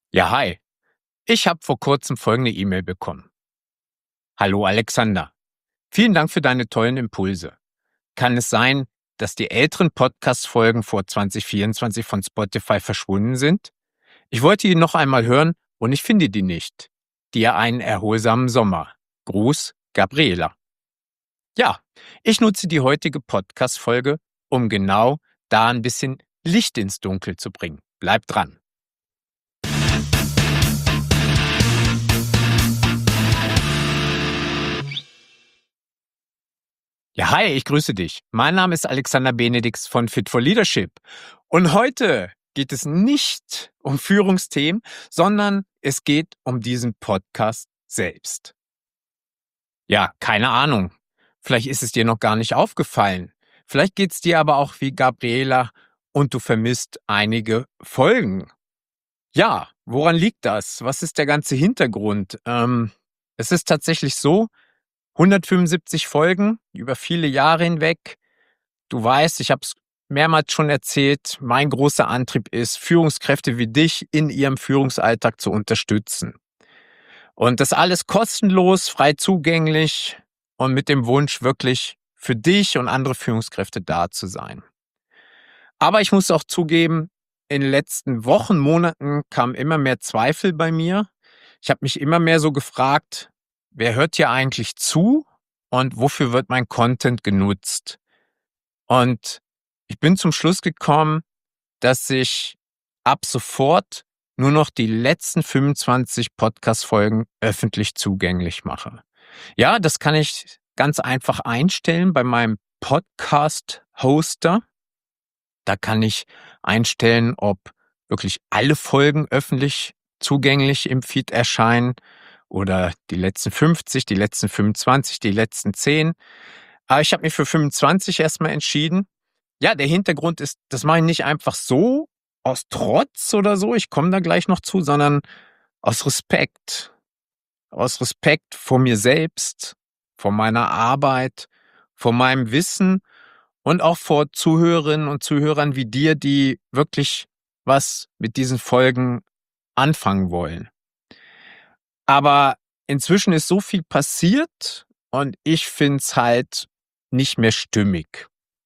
Ja, hi. Ich habe vor kurzem folgende E-Mail bekommen. Hallo Alexander. Vielen Dank für deine tollen Impulse. Kann es sein, dass die älteren Podcast-Folgen vor 2024 von Spotify verschwunden sind? Ich wollte ihn noch einmal hören und ich finde die nicht. Dir einen erholsamen Sommer. Gruß, Gabriela. Ja, ich nutze die heutige Podcast-Folge, um genau da ein bisschen Licht ins Dunkel zu bringen. Bleib dran. Ja, hi, ich grüße dich. Mein Name ist Alexander Benedix von Fit for Leadership. Und heute geht es nicht um Führungsthemen, sondern es geht um diesen Podcast selbst. Ja, keine Ahnung. Vielleicht ist es dir noch gar nicht aufgefallen. Vielleicht geht es dir aber auch wie Gabriela und du vermisst einige Folgen. Ja, woran liegt das? Was ist der ganze Hintergrund? Es ist tatsächlich so, 175 Folgen über viele Jahre hinweg. Du weißt, ich habe es mehrmals schon erzählt, mein großer Antrieb ist, Führungskräfte wie dich in ihrem Führungsalltag zu unterstützen. Und das alles kostenlos, frei zugänglich und mit dem Wunsch, wirklich für dich und andere Führungskräfte da zu sein. Aber ich muss auch zugeben, in den letzten Wochen, Monaten kamen immer mehr Zweifel bei mir. Ich habe mich immer mehr so gefragt, wer hört hier eigentlich zu und wofür wird mein Content genutzt? Und ich bin zum Schluss gekommen, dass ich ab sofort nur noch die letzten 25 Podcast-Folgen öffentlich zugänglich mache. Ja, das kann ich ganz einfach einstellen bei meinem Podcast-Hoster. Da kann ich einstellen, ob wirklich alle Folgen öffentlich zugänglich im Feed erscheinen oder die letzten 50, die letzten 25, die letzten 10. Aber ich habe mich für 25 erstmal entschieden. Ja, der Hintergrund ist, das mache ich nicht einfach so aus Trotz oder so, ich komme da gleich noch zu, sondern aus Respekt. Aus Respekt vor mir selbst, vor meiner Arbeit, vor meinem Wissen und auch vor Zuhörerinnen und Zuhörern wie dir, die wirklich was mit diesen Folgen anfangen wollen. Aber inzwischen ist so viel passiert und ich finde es halt nicht mehr stimmig.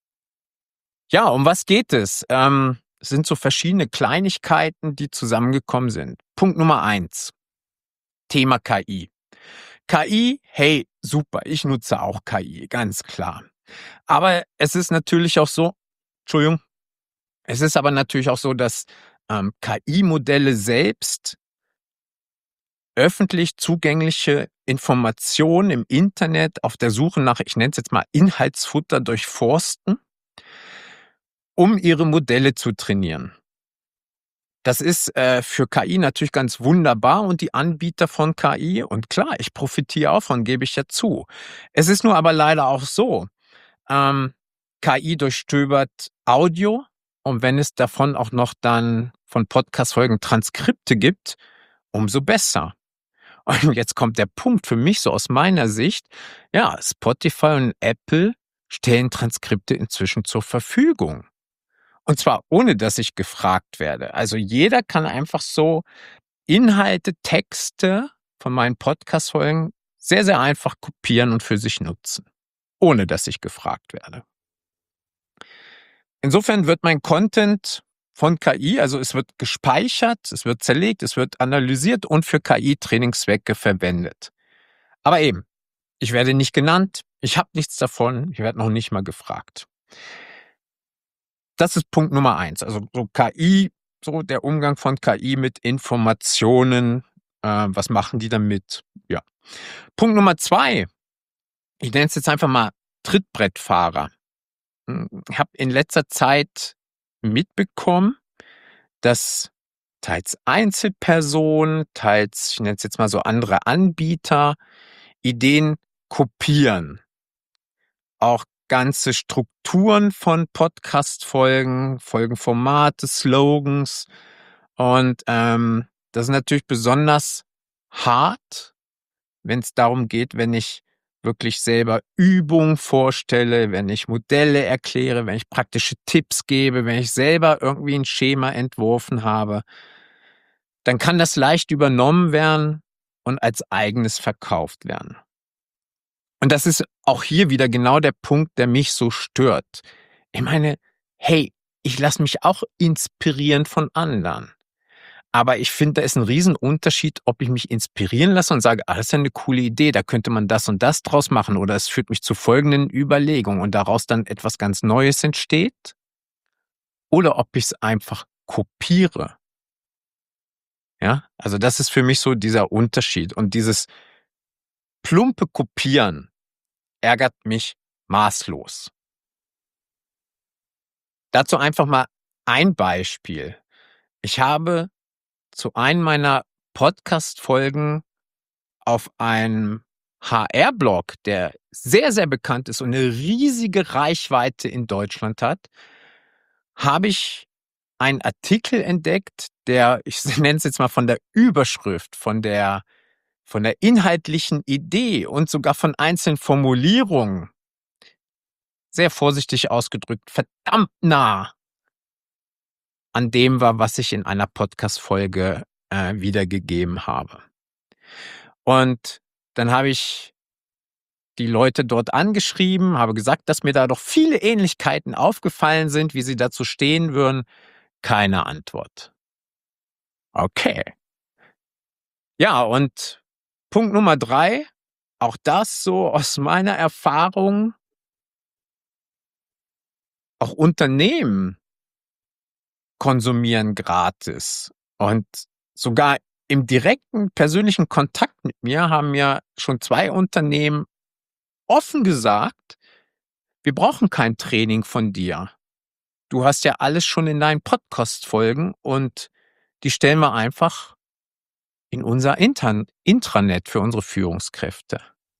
Ja, um was geht es? Es sind so verschiedene Kleinigkeiten, die zusammengekommen sind. Punkt Nummer 1, Thema KI. KI, hey, super, ich nutze auch KI, ganz klar. Aber es ist natürlich auch so, Entschuldigung, es ist aber natürlich auch so, dass KI-Modelle selbst öffentlich zugängliche Informationen im Internet auf der Suche nach, ich nenne es jetzt mal Inhaltsfutter durchforsten, um ihre Modelle zu trainieren. Das ist für KI natürlich ganz wunderbar und die Anbieter von KI, und klar, ich profitiere auch von, gebe ich ja zu. Es ist nur aber leider auch so, ähm, KI durchstöbert Audio und wenn es davon auch noch dann von Podcast-Folgen Transkripte gibt, umso besser. Und jetzt kommt der Punkt für mich so aus meiner Sicht, ja, Spotify und Apple stellen Transkripte inzwischen zur Verfügung. Und zwar ohne, dass ich gefragt werde. Also jeder kann einfach so Inhalte, Texte von meinen Podcast-Folgen sehr, sehr einfach kopieren und für sich nutzen, ohne dass ich gefragt werde. Insofern wird mein Content von KI, also es wird gespeichert, es wird zerlegt, es wird analysiert und für KI-Trainingszwecke verwendet. Aber eben, ich werde nicht genannt, ich habe nichts davon, ich werde noch nicht mal gefragt. Das ist Punkt Nummer 1. Also so KI, so der Umgang von KI mit Informationen, was machen die damit? Ja. Punkt Nummer 2, ich nenne es jetzt einfach mal Trittbrettfahrer. Ich habe in letzter Zeit mitbekommen, dass teils Einzelpersonen, teils, ich nenne es jetzt mal so andere Anbieter, Ideen kopieren. Auch ganze Strukturen von Podcast-Folgen, Folgenformate, Slogans. Und das ist natürlich besonders hart, wenn es darum geht, wenn ich wirklich selber Übungen vorstelle, wenn ich Modelle erkläre, wenn ich praktische Tipps gebe, wenn ich selber irgendwie ein Schema entworfen habe. dann kann das leicht übernommen werden und als eigenes verkauft werden. Und das ist auch hier wieder genau der Punkt, der mich so stört. Ich meine, hey, ich lasse mich auch inspirieren von anderen. Aber ich finde, da ist ein Riesenunterschied, ob ich mich inspirieren lasse und sage: „Ah, das ist ja 'ne coole Idee, da könnte man das und das draus machen“ oder es führt mich zu folgenden Überlegungen und daraus dann etwas ganz Neues entsteht oder ob ich's einfach kopiere, ja? Also, das ist für mich so dieser Unterschied und dieses plumpe Kopieren ärgert mich maßlos. Dazu einfach mal ein Beispiel. Ich habe zu einem meiner Podcast-Folgen auf einem HR-Blog, der sehr, sehr bekannt ist und 'ne riesige Reichweite in Deutschland hat, habe ich einen Artikel entdeckt, der, ich nenne es jetzt mal von der Überschrift, von der inhaltlichen Idee und sogar von einzelnen Formulierungen, sehr vorsichtig ausgedrückt, verdammt nah an dem war, was ich in einer Podcast-Folge, wiedergegeben habe. Und dann habe ich die Leute dort angeschrieben, habe gesagt, dass mir da doch viele Ähnlichkeiten aufgefallen sind, wie sie dazu stehen würden. Keine Antwort. Okay. Ja, und Punkt Nummer 3, auch das so aus meiner Erfahrung, auch Unternehmen konsumieren gratis. Und sogar im direkten persönlichen Kontakt mit mir haben mir schon 2 Unternehmen offen gesagt: „Wir brauchen kein Training von dir. Du hast ja alles schon in deinen Podcast-Folgen und die stellen wir einfach in unser Intranet für unsere Führungskräfte.“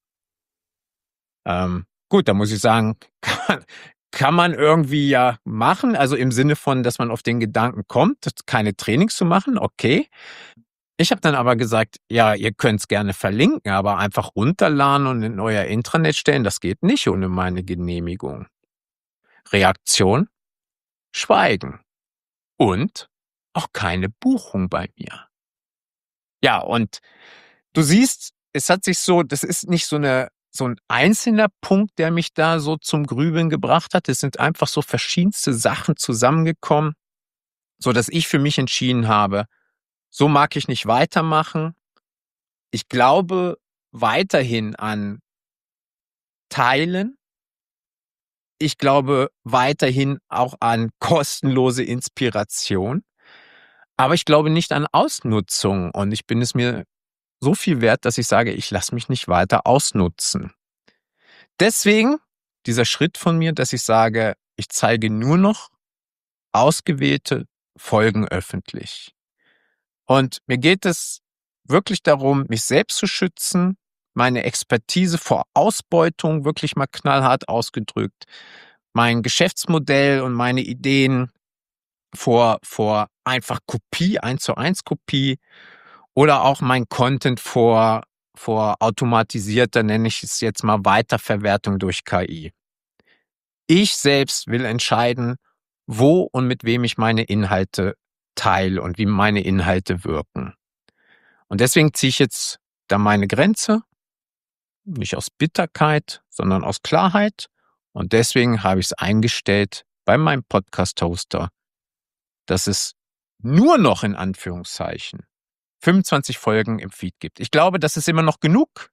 Gut, da muss ich sagen, kann man irgendwie ja machen, also im Sinne von, dass man auf den Gedanken kommt, keine Trainings zu machen, okay. Ich habe dann aber gesagt: „Ja, ihr könnt's gerne verlinken, aber einfach runterladen und in euer Intranet stellen, das geht nicht ohne meine Genehmigung.“ Reaktion: Schweigen und auch keine Buchung bei mir. Ja, und du siehst, es hat sich so, das ist nicht so 'n einzelner Punkt, der mich da so zum Grübeln gebracht hat. Es sind einfach so verschiedenste Sachen zusammengekommen, sodass ich für mich entschieden habe: So mag ich nicht weitermachen. Ich glaube weiterhin an Teilen. Ich glaube weiterhin auch an kostenlose Inspiration, aber ich glaube nicht an Ausnutzung und ich bin es mir so viel wert, dass ich sage, ich lasse mich nicht weiter ausnutzen. Deswegen dieser Schritt von mir, dass ich sage, ich zeige nur noch ausgewählte Folgen öffentlich. Und mir geht es wirklich darum, mich selbst zu schützen, meine Expertise vor Ausbeutung, wirklich mal knallhart ausgedrückt, mein Geschäftsmodell und meine Ideen vor einfach Kopie, Eins-zu-eins Kopie oder auch mein Content vor automatisierter, nenne ich es jetzt mal, Weiterverwertung durch KI. Ich selbst will entscheiden, wo und mit wem ich meine Inhalte teile und wie meine Inhalte wirken. Und deswegen ziehe ich jetzt da meine Grenze, nicht aus Bitterkeit, sondern aus Klarheit. Und deswegen habe ich es eingestellt bei meinem Podcast-Hoster, dass es nur noch in Anführungszeichen 25 Folgen im Feed gibt. Ich glaube, das ist immer noch genug.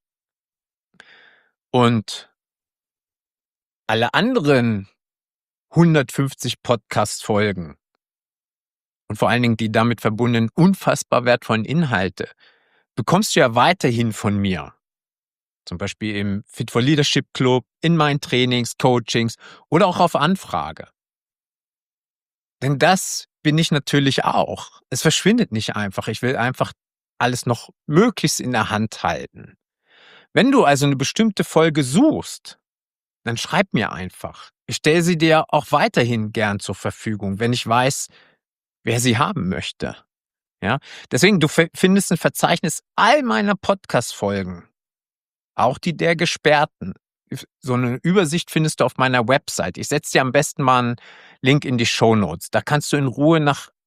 Und alle anderen 150 Podcast-Folgen und vor allen Dingen die damit verbundenen unfassbar wertvollen Inhalte bekommst du ja weiterhin von mir. Zum Beispiel im Fit for Leadership Club, in meinen Trainings, Coachings oder auch auf Anfrage. Denn das bin ich natürlich auch. Es verschwindet nicht einfach. Ich will einfach alles noch möglichst in der Hand halten. Wenn du also eine bestimmte Folge suchst, dann schreib mir einfach. Ich stelle sie dir auch weiterhin gern zur Verfügung, wenn ich weiß, wer sie haben möchte. Ja? Deswegen, du findest ein Verzeichnis all meiner Podcast-Folgen, auch die der Gesperrten. So eine Übersicht findest du auf meiner Website. Ich setze dir am besten mal einen Link in die Shownotes. Da kannst du in Ruhe nach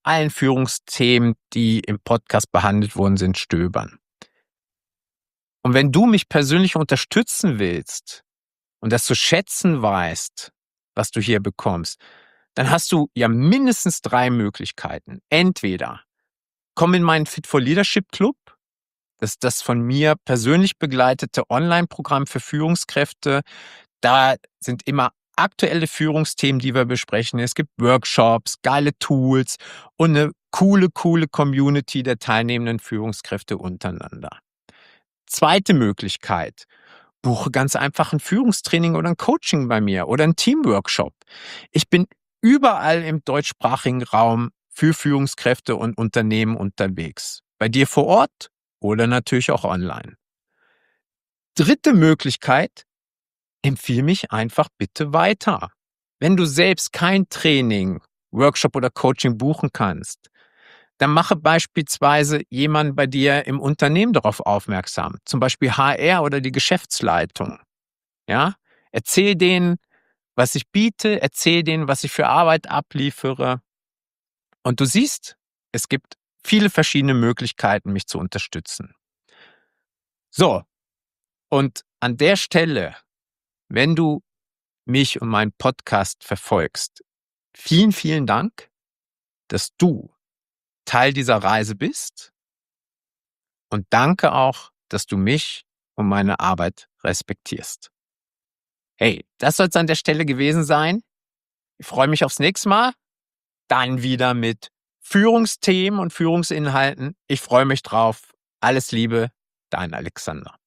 allen Führungsthemen, die im Podcast behandelt worden sind, stöbern. Und wenn du mich persönlich unterstützen willst und das zu schätzen weißt, was du hier bekommst, dann hast du ja mindestens 3 Möglichkeiten. Entweder komm in meinen Fit for Leadership Club. Das ist das von mir persönlich begleitete Online-Programm für Führungskräfte. Da sind immer aktuelle Führungsthemen, die wir besprechen. Es gibt Workshops, geile Tools und eine coole Community der teilnehmenden Führungskräfte untereinander. Zweite Möglichkeit: Buche ganz einfach ein Führungstraining oder ein Coaching bei mir oder einen Teamworkshop. Ich bin überall im deutschsprachigen Raum für Führungskräfte und Unternehmen unterwegs. Bei dir vor Ort oder natürlich auch online. Dritte Möglichkeit: Empfiehl mich einfach bitte weiter. Wenn du selbst kein Training, Workshop oder Coaching buchen kannst, dann mache beispielsweise jemand bei dir im Unternehmen darauf aufmerksam, zum Beispiel HR oder die Geschäftsleitung. Ja? Erzähl denen, was ich biete, erzähl denen, was ich für Arbeit abliefere. Und du siehst, es gibt viele verschiedene Möglichkeiten, mich zu unterstützen. So, und an der Stelle, wenn du mich und meinen Podcast verfolgst, vielen Dank, dass du Teil dieser Reise bist, und danke auch, dass du mich und meine Arbeit respektierst. Hey, das soll es an der Stelle gewesen sein. Ich freue mich aufs nächste Mal, dann wieder mit Führungsthemen und Führungsinhalten. Ich freue mich drauf. Alles Liebe, dein Alexander.